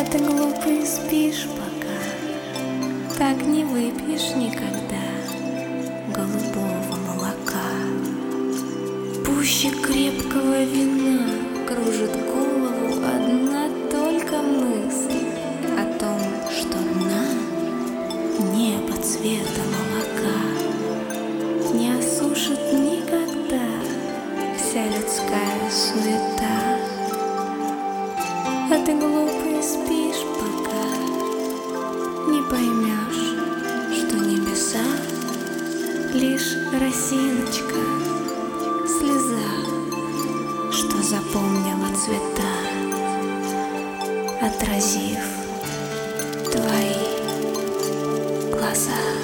А ты глупый спишь пока, так не выпьешь никогда голубого молока. Пуще крепкого вина кружит голову одна только мысль о том, что дна небо цвета молока не осушит никогда вся людская суета. А ты глупый спишь пока, не поймешь, что небеса лишь росиночка, слеза, что запомнила цвета, отразив твои глаза.